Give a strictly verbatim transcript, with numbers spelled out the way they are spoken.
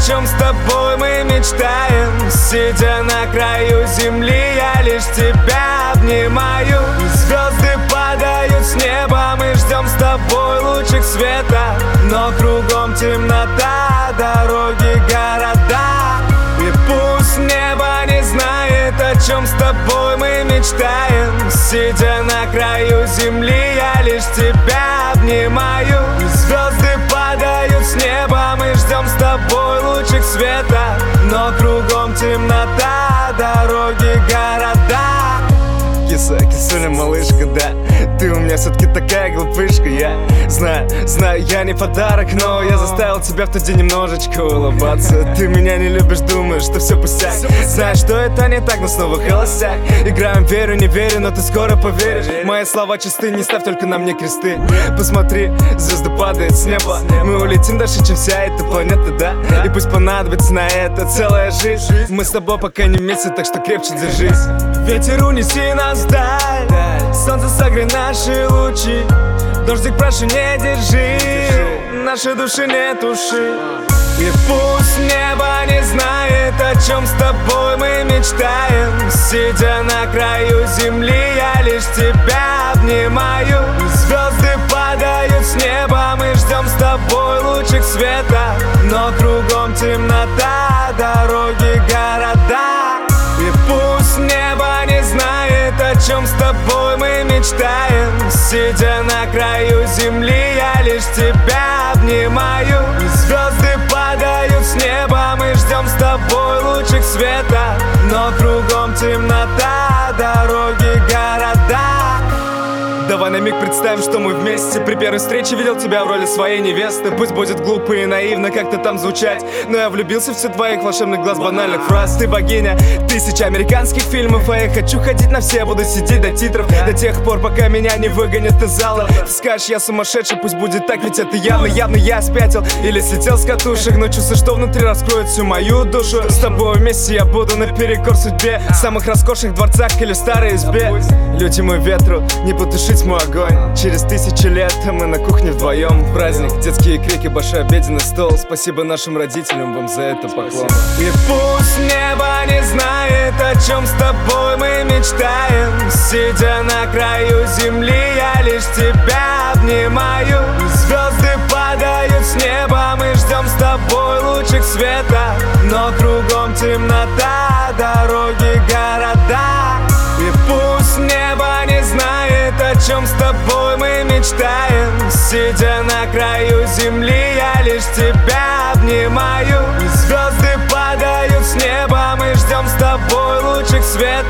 чем с тобой мы мечтаем. Сидя на краю земли, я лишь тебя обнимаю. Звезды падают с неба, мы ждем с тобой лучик света. Но кругом темнота, дороги, города. И пусть небо не знает, о чем с тобой мы мечтаем. Сидя на краю земли, я лишь тебя обнимаю. Звезды падают с неба, мы ждем с тобой лучик света. Но кругом темнота, дороги, города. Киса, кисуля, малышка, да, ты у меня все-таки такая глупышка. Я знаю, знаю, я не подарок, но я заставил тебя в тот день немножечко улыбаться. Ты меня не любишь, думаешь, что все пустяк. Знаешь, что это не так, но снова холостяк. Играем, верю, не верю, но ты скоро поверишь. Мои слова чисты, не ставь только на мне кресты. Посмотри, звезды падают с неба. Мы улетим дальше, чем вся эта планета, да. И пусть понадобится на это целая жизнь. Мы с тобой пока не вместе, так что крепче держись. Ветер, унеси нас вдаль, солнце, согрей наши лучи. Дождик, прошу, не держи, наши души не туши. И пусть небо не знает, о чем с тобой мы мечтаем. Сидя на краю земли, я лишь тебя обнимаю. Звезды падают с неба, мы ждем с тобой лучик света. Но кругом темнота, дороги, города. И пусть небо не знает, о чем с тобой мы мечтаем. Сидя на краю земли, я лишь тебя обнимаю. Звезды падают с неба, мы ждем с тобой лучик света. Но кругом темнота, дороги, города. Давай на миг представим, что мы вместе. При первой встрече видел тебя в роли своей невесты. Пусть будет глупо и наивно как-то там звучать, но я влюбился в все твоих волшебных глаз, банальных фраз. Ты богиня тысяч американских фильмов, а я хочу ходить на все, буду сидеть до титров. До тех пор, пока меня не выгонят из зала. Ты скажешь, я сумасшедший, пусть будет так, ведь это явно, явно я спятил или слетел с катушек. Но чувство, что внутри раскроет всю мою душу. С тобой вместе я буду наперекор судьбе. В самых роскошных дворцах или в старой избе. Людям и ветру не потушить мой огонь. Через тысячи лет мы на кухне вдвоем. Праздник, детские крики, большой обеденный стол. Спасибо нашим родителям, вам за это поклон. И пусть небо не знает, о чем с тобой мы мечтаем. Сидя на краю земли, я лишь тебя обнимаю. Звезды падают с неба, мы ждем с тобой лучик света. Но кругом темнота, дороги, города. И пусть небо не знает, о чем с тобой мы мечтаем. Сидя на краю земли, я лишь тебя обнимаю. Звезды падают с неба, мы ждем с тобой лучик света.